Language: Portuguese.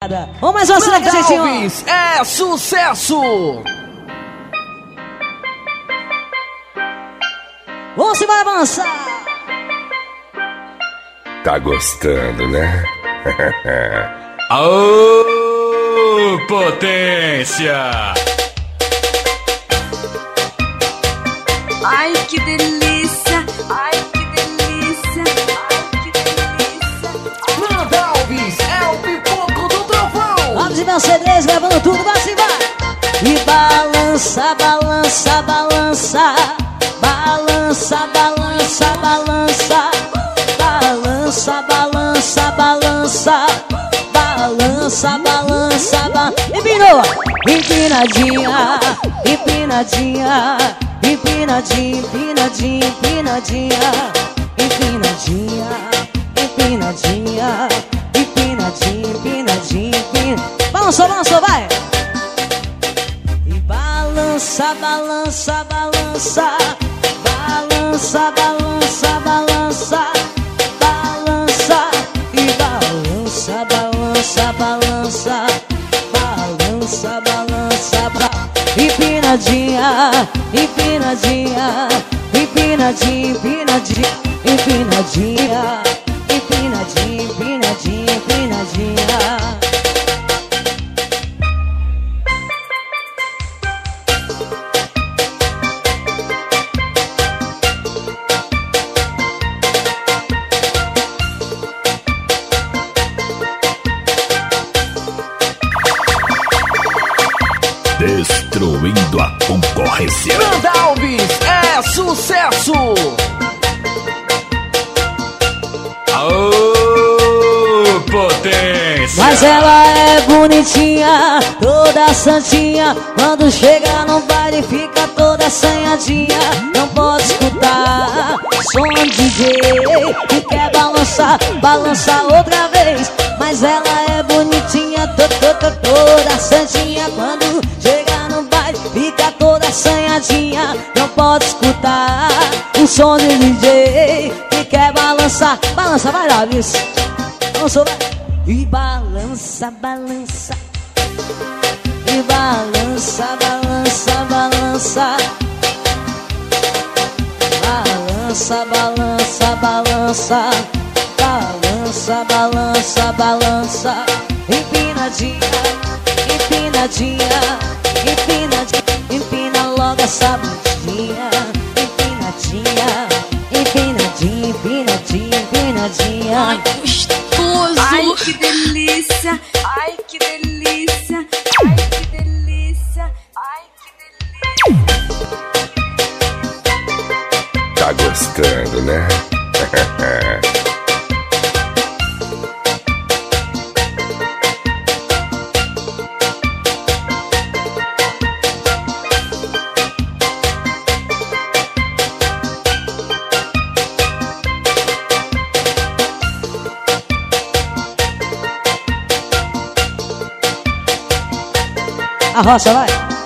molecada. Vamos mais uma cena que vocês tinham. Alves é sucesso! Vamos embora avançar. Tá gostando, né? Aô, potência! Ai, que delícia! Ai, que delícia! Ai, que delícia! Nanda Alves é o pipoco do trovão! Vamos e meus CDs gravando tudo, vai se vai. E balança, balança, balança. Balança, balança, balança. Balança, balança, balança. Balança, balança, balança. Empinou! Empinadinha, empinadinha. Empinadinha, empinadinha, empinadinha. Empinadinha, empinadinha. Empinadinha, empinadinha, empinadinha. Balançou, balançou, vai! E balança, balança, balança. Balança, balança, balança. Balança. E balança, balança, balança. Balança, balança, balança. Empinadinha, empinadinha. Empinadinha, empinadinha. Empinadinha, empinadinha, empinadinha, empinadinha. Destruindo a concorrência. Nanda Alves é sucesso! Aô, potência! Mas ela é bonitinha, toda santinha. Quando chega no baile fica toda assanhadinha. Não pode escutar som DJ que quer balançar, balançar outra vez. Mas ela é bonitinha, toda santinha. Quando chega no baile fica toda assanhadinha. Não pode escutar o som de DJ que quer balançar. Balança, vai lá, isso. Balançou, vai. E balança, balança. E balança, balança, balança. Balança, balança, balança. Balança, balança, balança. Empinadinha, empinadinha. Empinadinha, empina logo essa bundinha. Empinadinha, empinadinha, empinadinha, empinadinha. Ai, gostoso! Ai, que delícia! Ai, que delícia! Ai, que delícia! Ai, que delícia! Tá gostando, né? A roça, vai.